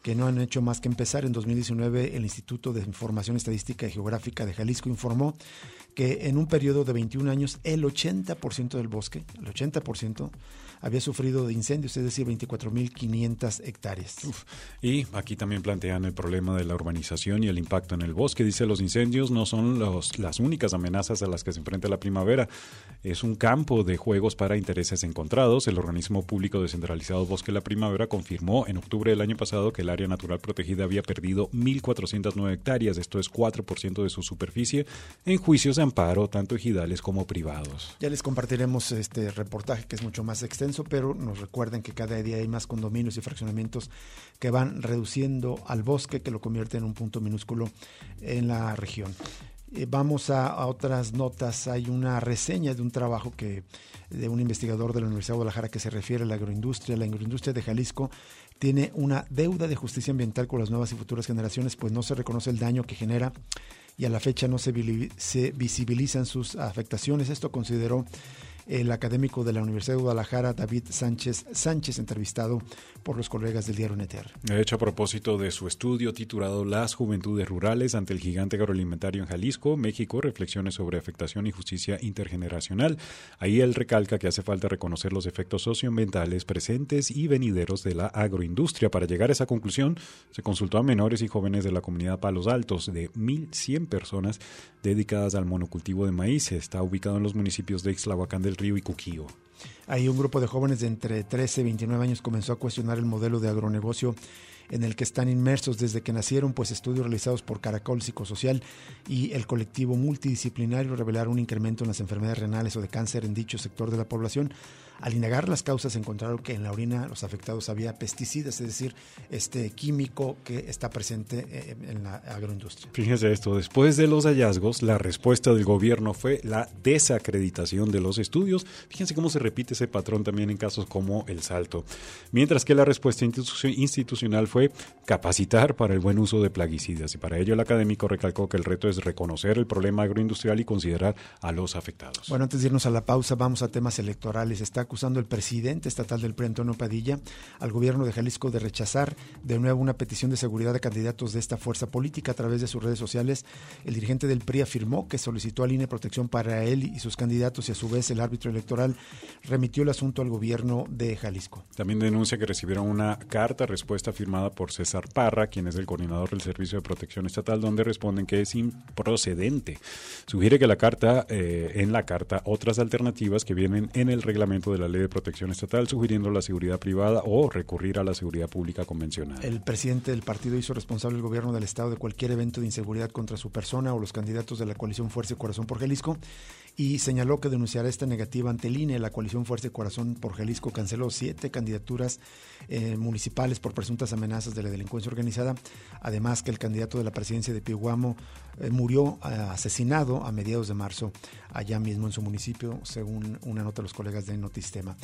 que no han hecho más que empezar. En dos mil diecinueve, el Instituto de Información Estadística y Geográfica de Jalisco informó que en un periodo de veintiún años, el ochenta por ciento del bosque, el ochenta por ciento, había sufrido de incendios, es decir, veinticuatro mil quinientas hectáreas. Uf. Y aquí también plantean el problema de la urbanización y el impacto en el bosque. Dice, los incendios no son los, las únicas amenazas a las que se enfrenta la primavera. Es un campo de juegos para intereses encontrados. El organismo público descentralizado Bosque La Primavera confirmó en octubre del año pasado que el área natural protegida había perdido mil cuatrocientas nueve hectáreas, esto es cuatro por ciento de su superficie, en juicios de amparo, tanto ejidales como privados. Ya les compartiremos este reportaje que es mucho más extenso, pero nos recuerden que cada día hay más condominios y fraccionamientos que van reduciendo al bosque, que lo convierte en un punto minúsculo en la región. Eh, vamos a, a otras notas. Hay una reseña de un trabajo que de un investigador de la Universidad de Guadalajara que se refiere a la agroindustria. La agroindustria de Jalisco tiene una deuda de justicia ambiental con las nuevas y futuras generaciones, pues no se reconoce el daño que genera y a la fecha no se, se visibilizan sus afectaciones. Esto consideró el académico de la Universidad de Guadalajara, David Sánchez Sánchez, entrevistado por los colegas del diario N T R. De hecho, a propósito de su estudio titulado Las Juventudes Rurales ante el Gigante Agroalimentario en Jalisco, México, reflexiones sobre afectación y justicia intergeneracional. Ahí él recalca que hace falta reconocer los efectos socioambientales presentes y venideros de la agroindustria. Para llegar a esa conclusión, se consultó a menores y jóvenes de la comunidad Palos Altos, de mil cien personas dedicadas al monocultivo de maíz. Está ubicado en los municipios de Ixtlahuacán del Río y Cuquío. Ahí un grupo de jóvenes de entre trece y veintinueve años comenzó a cuestionar el modelo de agronegocio en el que están inmersos desde que nacieron, pues estudios realizados por Caracol Psicosocial y el colectivo multidisciplinario revelaron un incremento en las enfermedades renales o de cáncer en dicho sector de la población. Al indagar las causas encontraron que en la orina los afectados había pesticidas, es decir, este químico que está presente en la agroindustria. Fíjense esto, después de los hallazgos, la respuesta del gobierno fue la desacreditación de los estudios. Fíjense cómo se repite ese patrón también en casos como El Salto. Mientras que la respuesta institucional fue capacitar para el buen uso de plaguicidas. Y para ello el académico recalcó que el reto es reconocer el problema agroindustrial y considerar a los afectados. Bueno, antes de irnos a la pausa, vamos a temas electorales. Está acusando el presidente estatal del P R I, Antonio Padilla, al gobierno de Jalisco de rechazar de nuevo una petición de seguridad de candidatos de esta fuerza política. A través de sus redes sociales, el dirigente del P R I afirmó que solicitó al I N E protección para él y sus candidatos y a su vez el árbitro electoral remitió el asunto al gobierno de Jalisco. También denuncia que recibieron una carta respuesta firmada por César Parra, quien es el coordinador del Servicio de Protección Estatal, donde responden que es improcedente. Sugiere que la carta, eh, en la carta otras alternativas que vienen en el reglamento de la Ley de Protección Estatal, sugiriendo la seguridad privada o recurrir a la seguridad pública convencional. El presidente del partido hizo responsable al gobierno del estado de cualquier evento de inseguridad contra su persona o los candidatos de la coalición Fuerza y Corazón por Jalisco y señaló que denunciará esta negativa ante el I N E. La coalición Fuerza y Corazón por Jalisco canceló siete candidaturas eh, municipales por presuntas amenazas de la delincuencia organizada. Además que el candidato de la presidencia de Pihuamo eh, murió eh, asesinado a mediados de marzo allá mismo en su municipio, según una nota de los colegas de Notisistema.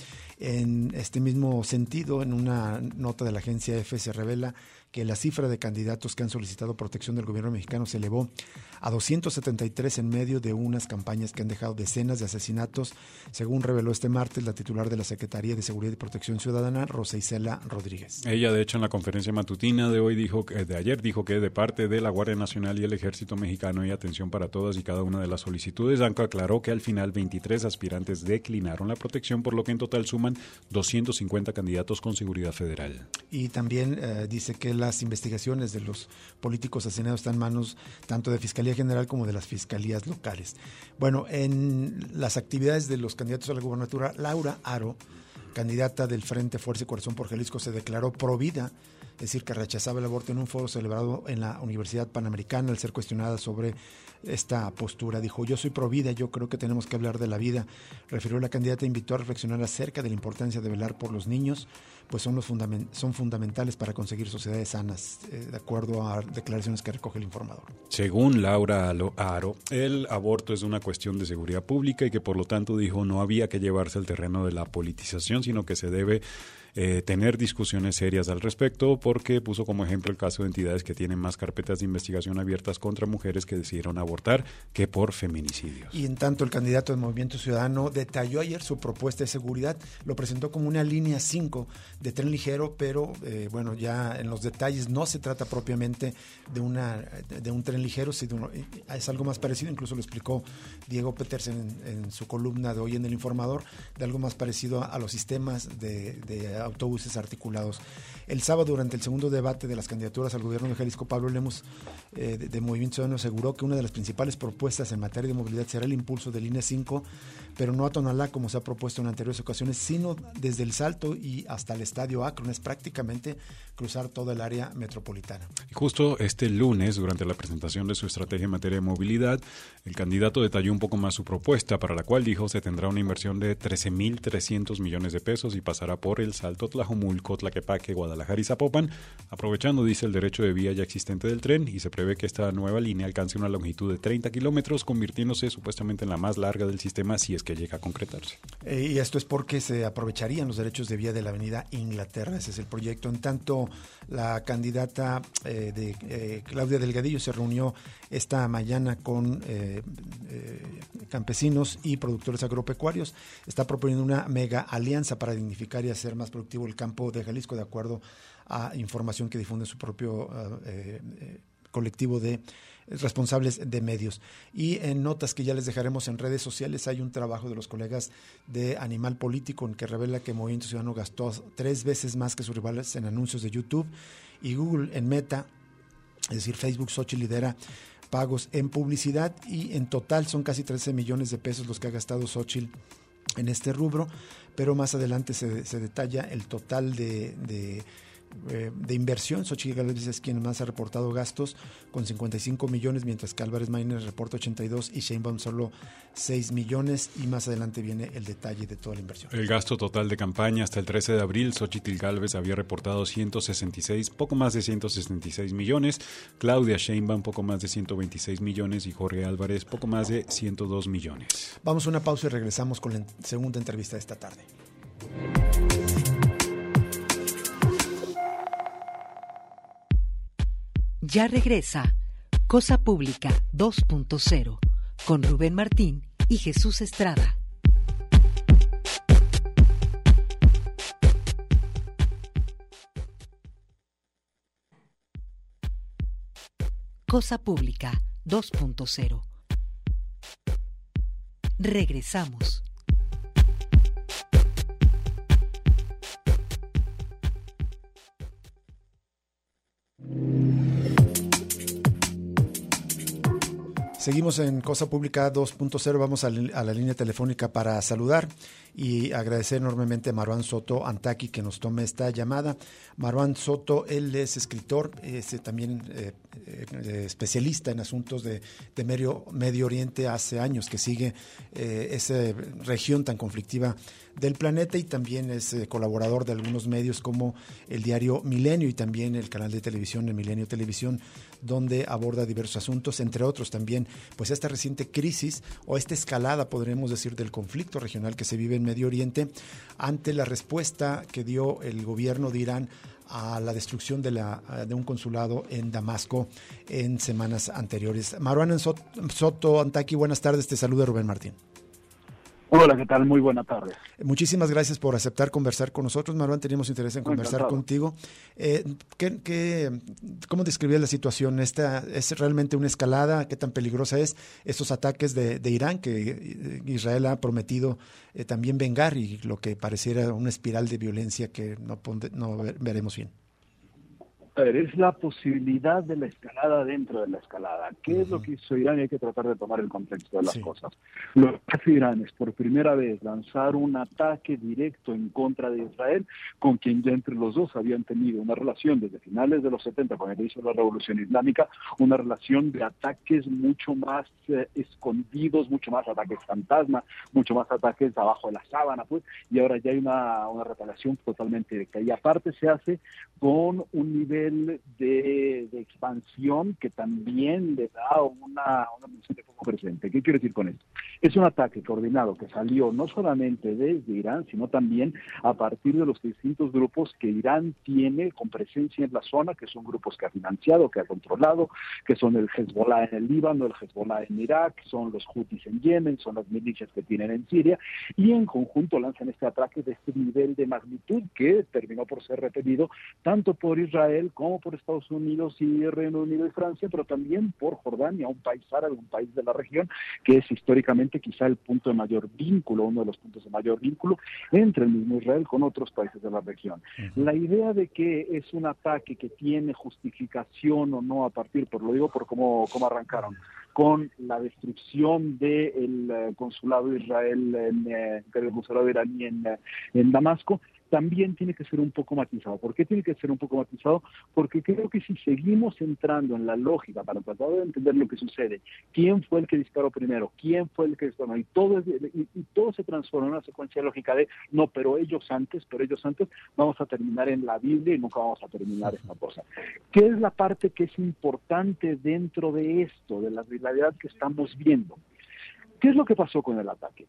En este mismo sentido, en una nota de la agencia E F E se revela que la cifra de candidatos que han solicitado protección del gobierno mexicano se elevó a doscientos setenta y tres en medio de unas campañas que han dejado decenas de asesinatos, según reveló este martes la titular de la Secretaría de Seguridad y Protección Ciudadana, Rosa Isela Rodríguez. Ella, de hecho, en la conferencia matutina de hoy dijo que, de ayer dijo que de parte de la Guardia Nacional y el Ejército Mexicano hay atención para todas y cada una de las solicitudes, aunque aclaró que al final veintitrés aspirantes declinaron la protección, por lo que en total suman doscientos cincuenta candidatos con seguridad federal. Y también eh, dice que las investigaciones de los políticos asesinados están en manos tanto de Fiscalía General como de las fiscalías locales. Bueno, en las actividades de los candidatos a la gubernatura, Laura Aro, candidata del Frente Fuerza y Corazón por Jalisco, se declaró provida, es decir, que rechazaba el aborto en un foro celebrado en la Universidad Panamericana. Al ser cuestionada sobre esta postura, dijo: yo soy provida, yo creo que tenemos que hablar de la vida. Refirió la candidata, invitó a reflexionar acerca de la importancia de velar por los niños, pues son, los fundament- son fundamentales para conseguir sociedades sanas, eh, de acuerdo a declaraciones que recoge el informador. Según Laura Aro, el aborto es una cuestión de seguridad pública y que por lo tanto, dijo, no había que llevarse al terreno de la politización, sino que se debe eh, tener discusiones serias al respecto, porque puso como ejemplo el caso de entidades que tienen más carpetas de investigación abiertas contra mujeres que decidieron abortar que por feminicidios. Y en tanto, el candidato del Movimiento Ciudadano detalló ayer su propuesta de seguridad, lo presentó como una línea cinco de tren ligero, pero eh, bueno, ya en los detalles no se trata propiamente de una de un tren ligero, sino es algo más parecido, incluso lo explicó Diego Petersen en, en su columna de hoy en El Informador, de algo más parecido a, a los sistemas de, de autobuses articulados. El sábado, durante el segundo debate de las candidaturas al gobierno de Jalisco, Pablo Lemus eh, de, de Movimiento Ciudadano aseguró que una de las principales propuestas en materia de movilidad será el impulso de línea cinco, pero no a Tonalá como se ha propuesto en anteriores ocasiones, sino desde el Salto y hasta el Estadio Akron, es prácticamente cruzar toda el área metropolitana. Y justo este lunes, durante la presentación de su estrategia en materia de movilidad, el candidato detalló un poco más su propuesta, para la cual dijo se tendrá una inversión de trece mil trescientos millones de pesos y pasará por el Salto, Tlajomulco, Tlaquepaque, Guadalajara y Zapopan, aprovechando, dice, el derecho de vía ya existente del tren, y se prevé que esta nueva línea alcance una longitud de treinta kilómetros, convirtiéndose supuestamente en la más larga del sistema si es que llega a concretarse. Eh, y esto es porque se aprovecharían los derechos de vía de la avenida Inglaterra, ese es el proyecto. En tanto, la candidata eh, de eh, Claudia Delgadillo se reunió esta mañana con eh, eh, campesinos y productores agropecuarios. Está proponiendo una mega alianza para dignificar y hacer más productivo el campo de Jalisco, de acuerdo a información que difunde su propio uh, eh, eh, colectivo de responsables de medios. Y en notas que ya les dejaremos en redes sociales, hay un trabajo de los colegas de Animal Político en que revela que Movimiento Ciudadano gastó tres veces más que sus rivales en anuncios de YouTube, y Google en Meta, es decir, Facebook, Xochitl lidera pagos en publicidad, y en total son casi trece millones de pesos los que ha gastado Xochitl en este rubro, pero más adelante se, se detalla el total de, de de inversión. Xochitl Gálvez es quien más ha reportado gastos con cincuenta y cinco millones, mientras que Álvarez Maínez reporta ochenta y dos y Sheinbaum solo seis millones, y más adelante viene el detalle de toda la inversión. El gasto total de campaña hasta el trece de abril, Xochitl Gálvez había reportado ciento sesenta y seis, poco más de ciento sesenta y seis millones, Claudia Sheinbaum poco más de ciento veintiséis millones y Jorge Álvarez poco más de ciento dos millones. Vamos a una pausa y regresamos con la segunda entrevista de esta tarde. Ya regresa Cosa Pública dos punto cero con Rubén Martín y Jesús Estrada. Cosa Pública dos punto cero. Regresamos. Seguimos en Cosa Pública dos punto cero, vamos a la, a la línea telefónica para saludar y agradecer enormemente a Marwan Soto Antaki que nos tome esta llamada. Marwan Soto, él es escritor, es también eh, eh, especialista en asuntos de, de Medio, Medio Oriente, hace años que sigue eh, esa región tan conflictiva del planeta, y también es eh, colaborador de algunos medios como el diario Milenio y también el canal de televisión de Milenio Televisión, donde aborda diversos asuntos, entre otros también pues esta reciente crisis o esta escalada, podremos decir, del conflicto regional que se vive en Medio Oriente ante la respuesta que dio el gobierno de Irán a la destrucción de, la, de un consulado en Damasco en semanas anteriores. Marwan Soto Antaki, buenas tardes, te saluda Rubén Martín. Hola, ¿qué tal? Muy buena tarde. Muchísimas gracias por aceptar conversar con nosotros, Marwan. Teníamos interés en conversar Encantado. contigo. Eh, ¿qué, qué, ¿Cómo describías la situación? ¿Esta es realmente una escalada? ¿Qué tan peligrosa es estos ataques de, de Irán que Israel ha prometido eh, también vengar, y lo que pareciera una espiral de violencia que no, no veremos bien? A ver, es la posibilidad de la escalada dentro de la escalada. ¿Qué uh-huh. es lo que hizo Irán? Y hay que tratar de tomar el contexto de las sí. cosas. Lo que hace Irán es por primera vez lanzar un ataque directo en contra de Israel, con quien ya entre los dos habían tenido una relación desde finales de los setenta, cuando se hizo la Revolución Islámica, una relación de ataques mucho más eh, escondidos, mucho más ataques fantasma, mucho más ataques abajo de la sábana, pues, y ahora ya hay una, una retaliación totalmente directa. Y aparte se hace con un nivel nivel de, de expansión que también le da una, una mención de poco presente. ¿Qué quiero decir con esto? Es un ataque coordinado que salió no solamente desde Irán, sino también a partir de los distintos grupos que Irán tiene con presencia en la zona, que son grupos que ha financiado, que ha controlado, que son el Hezbollah en el Líbano, el Hezbollah en Irak, son los Houthis en Yemen, son las milicias que tienen en Siria, y en conjunto lanzan este ataque de este nivel de magnitud que terminó por ser repelido tanto por Israel como por Estados Unidos y Reino Unido y Francia, pero también por Jordania, un país árabe, un país de la región, que es históricamente quizá el punto de mayor vínculo, uno de los puntos de mayor vínculo entre el mismo Israel con otros países de la región. Uh-huh. La idea de que es un ataque que tiene justificación o no a partir, por lo digo por cómo, cómo arrancaron, con la destrucción del uh, consulado de Israel, en, eh, del consulado iraní en, en Damasco, también tiene que ser un poco matizado. ¿Por qué tiene que ser un poco matizado? Porque creo que si seguimos entrando en la lógica para tratar de entender lo que sucede, quién fue el que disparó primero, quién fue el que disparó, y todo, y, y todo se transforma en una secuencia lógica de, no, pero ellos antes, pero ellos antes, vamos a terminar en la Biblia y nunca vamos a terminar esta cosa. ¿Qué es la parte que es importante dentro de esto, de la realidad que estamos viendo? ¿Qué es lo que pasó con el ataque?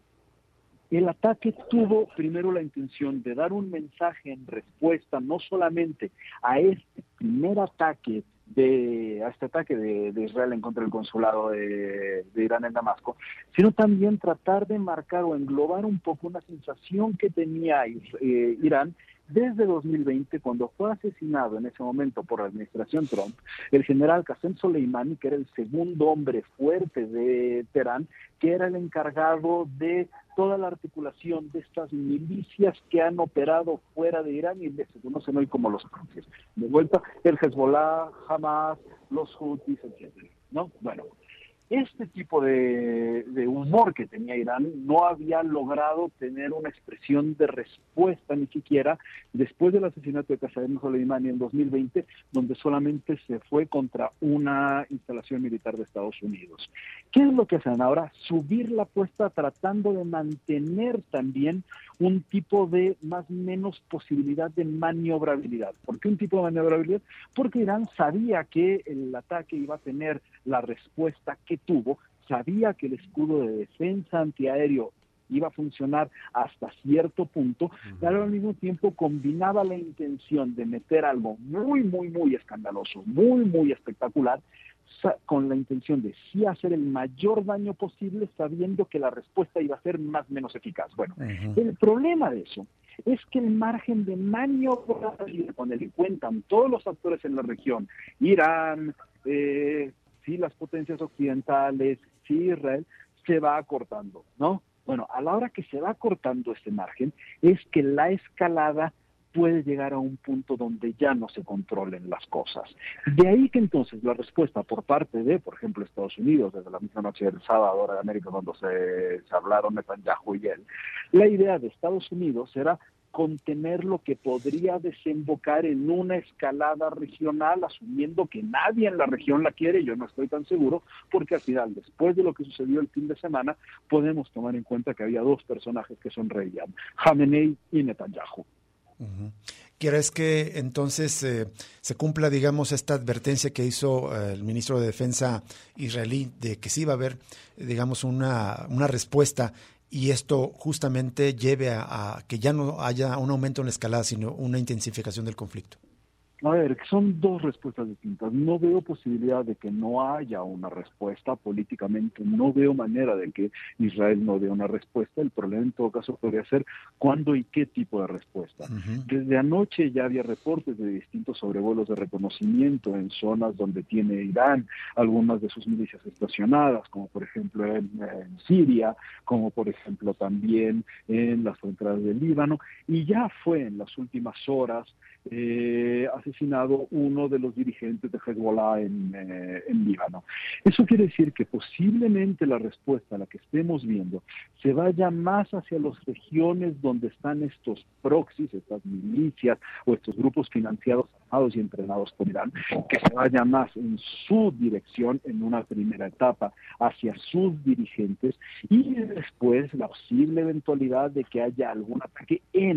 El ataque tuvo primero la intención de dar un mensaje en respuesta no solamente a este primer ataque de a este ataque de, de Israel en contra del consulado de, de Irán en Damasco, sino también tratar de marcar o englobar un poco una sensación que tenía eh, Irán desde dos mil veinte, cuando fue asesinado en ese momento por la administración Trump, el general Qasem Soleimani, que era el segundo hombre fuerte de Teherán, que era el encargado de toda la articulación de estas milicias que han operado fuera de Irán y se conocen hoy como los proxies. De vuelta, el Hezbollah, Hamas, los Houthis, etcétera, ¿no? Bueno, este tipo de, de humor que tenía Irán no había logrado tener una expresión de respuesta ni siquiera después del asesinato de Qasem Soleimani en dos mil veinte, donde solamente se fue contra una instalación militar de Estados Unidos. ¿Qué es lo que hacen ahora? Subir la apuesta tratando de mantener también un tipo de más o menos posibilidad de maniobrabilidad. ¿Por qué un tipo de maniobrabilidad? Porque Irán sabía que el ataque iba a tener la respuesta que tuvo, sabía que el escudo de defensa antiaéreo iba a funcionar hasta cierto punto, uh-huh. pero al mismo tiempo combinaba la intención de meter algo muy, muy, muy escandaloso, muy, muy espectacular, con la intención de sí hacer el mayor daño posible, sabiendo que la respuesta iba a ser más o menos eficaz. Bueno, uh-huh. el problema de eso es que el margen de maniobra con el que cuentan todos los actores en la región, Irán, eh, sí las potencias occidentales, sí Israel, se va acortando, ¿no? Bueno, a la hora que se va acortando este margen, es que la escalada puede llegar a un punto donde ya no se controlen las cosas. De ahí que entonces la respuesta por parte de, por ejemplo, Estados Unidos, desde la misma noche del sábado, hora de América, cuando se, se hablaron Netanyahu y él, la idea de Estados Unidos era contener lo que podría desembocar en una escalada regional, asumiendo que nadie en la región la quiere, yo no estoy tan seguro, porque al final, después de lo que sucedió el fin de semana, podemos tomar en cuenta que había dos personajes que sonreían, Khamenei y Netanyahu. Uh-huh. ¿Quieres que entonces eh, se cumpla, digamos, esta advertencia que hizo eh, el ministro de Defensa israelí de que sí iba a haber, digamos, una, una respuesta y esto justamente lleve a, a que ya no haya un aumento en la escalada, sino una intensificación del conflicto? A ver, son dos respuestas distintas. No veo posibilidad de que no haya una respuesta políticamente. No veo manera de que Israel no dé una respuesta. El problema en todo caso podría ser cuándo y qué tipo de respuesta. Uh-huh. Desde anoche ya había reportes de distintos sobrevuelos de reconocimiento en zonas donde tiene Irán algunas de sus milicias estacionadas, como por ejemplo en, en Siria, como por ejemplo también en las fronteras del Líbano. Y ya fue en las últimas horas eh, asesinado uno de los dirigentes de Hezbollah en, eh, en Líbano. Eso quiere decir que posiblemente la respuesta a la que estemos viendo se vaya más hacia las regiones donde están estos proxies, estas milicias o estos grupos financiados, armados y entrenados por Irán, que se vaya más en su dirección en una primera etapa hacia sus dirigentes y después la posible eventualidad de que haya algún ataque en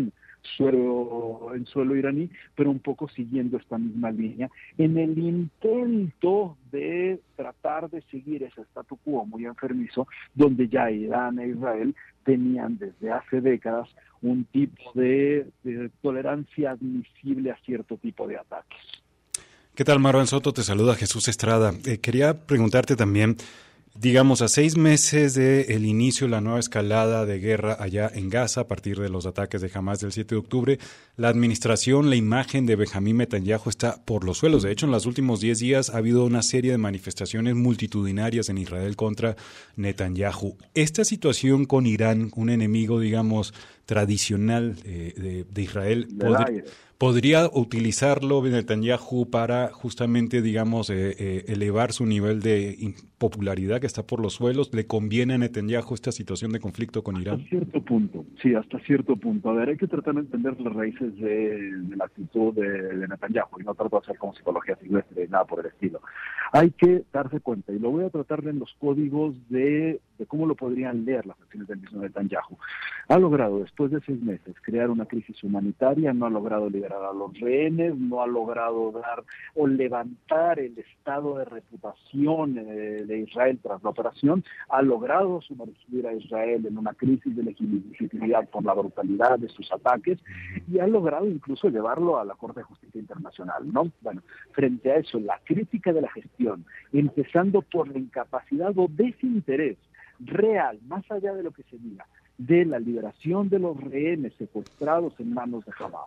suelo, en suelo iraní, pero un poco siguiendo esta misma línea, en el intento de tratar de seguir ese statu quo muy enfermizo, donde ya Irán e Israel tenían desde hace décadas un tipo de, de tolerancia admisible a cierto tipo de ataques. ¿Qué tal, Marwan Soto? Te saluda Jesús Estrada. Eh, quería preguntarte también, digamos, a seis meses del inicio de la nueva escalada de guerra allá en Gaza, a partir de los ataques de Hamás del siete de octubre, la administración, la imagen de Benjamín Netanyahu está por los suelos. De hecho, en los últimos diez días ha habido una serie de manifestaciones multitudinarias en Israel contra Netanyahu. Esta situación con Irán, un enemigo, digamos, tradicional eh, de, de Israel, podría, podría utilizarlo Netanyahu para justamente, digamos, eh, eh, elevar su nivel de popularidad que está por los suelos. ¿Le conviene a Netanyahu esta situación de conflicto con Irán? Hasta cierto punto, sí, hasta cierto punto. A ver, hay que tratar de entender las raíces de, de la actitud de, de Netanyahu, y no trato de hacer como psicología silvestre, nada por el estilo. Hay que darse cuenta, y lo voy a tratar de en los códigos de, de cómo lo podrían leer las acciones del mismo Netanyahu. Ha logrado, después de seis meses, crear una crisis humanitaria, no ha logrado liberar a los rehenes, no ha logrado dar o levantar el estado de reputación eh, de Israel tras la operación, ha logrado sumergir a Israel en una crisis de legitimidad por la brutalidad de sus ataques, y ha logrado incluso llevarlo a la Corte de Justicia Internacional, ¿no? Bueno, frente a eso, la crítica de la gestión, empezando por la incapacidad o desinterés real, más allá de lo que se diga, de la liberación de los rehenes secuestrados en manos de Hamás.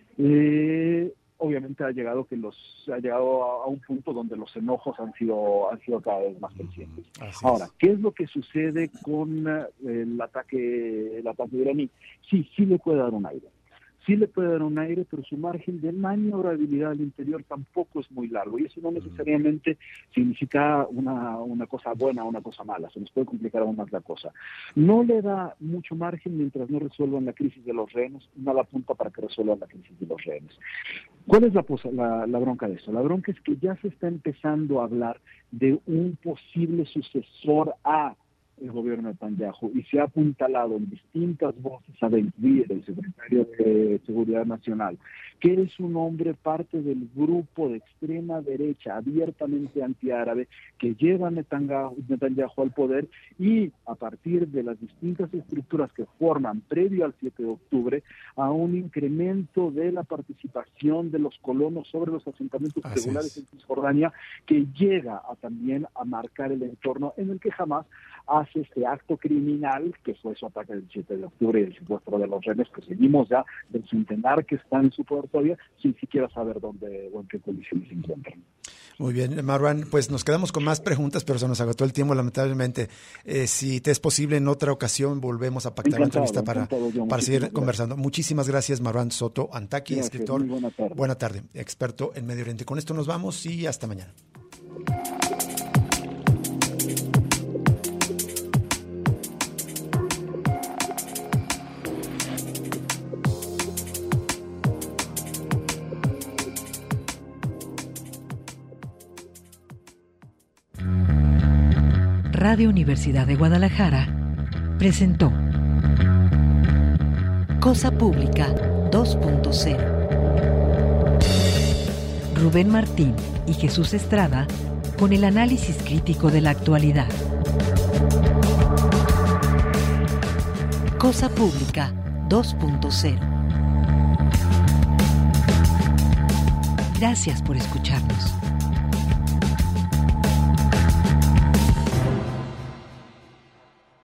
Eh, obviamente ha llegado que los ha llegado a, a un punto donde los enojos han sido han sido cada vez más crecientes. Así Ahora, es. ¿qué es lo que sucede con uh, el ataque el ataque iraní? Sí, sí le puede dar un aire. Sí le puede dar un aire, pero su margen de maniobrabilidad al interior tampoco es muy largo, y eso no necesariamente significa una, una cosa buena o una cosa mala, se nos puede complicar aún más la cosa. No le da mucho margen mientras no resuelvan la crisis de los rehenes, nada apunta para que resuelvan la crisis de los rehenes. ¿Cuál es la, la, la bronca de eso? La bronca es que ya se está empezando a hablar de un posible sucesor a el gobierno de Netanyahu, y se ha apuntalado en distintas voces a Ben-Gvir, el secretario de Seguridad Nacional, que es un hombre parte del grupo de extrema derecha abiertamente antiárabe que lleva a Netanyahu, Netanyahu al poder, y a partir de las distintas estructuras que forman previo al siete de octubre a un incremento de la participación de los colonos sobre los asentamientos Así regulares es. en Cisjordania, que llega a también a marcar el entorno en el que jamás hace este acto criminal que fue su ataque del siete de octubre y el secuestro de los rehenes, que seguimos ya del centenar que están en su poder todavía sin siquiera saber dónde o en qué condiciones se encuentran. Muy bien, Marwan, pues nos quedamos con más preguntas, pero se nos agotó el tiempo, lamentablemente. Eh, si te es posible, en otra ocasión volvemos a pactar Encantado, una entrevista para, John, para seguir gracias. conversando. Muchísimas gracias, Marwan Soto Antaki, Gracias, escritor. muy buena tarde. Buena tarde, experto en Medio Oriente. Con esto nos vamos y hasta mañana. Radio Universidad de Guadalajara presentó Cosa Pública dos punto cero. Rubén Martín y Jesús Estrada con el análisis crítico de la actualidad. Cosa Pública dos punto cero. Gracias por escucharnos.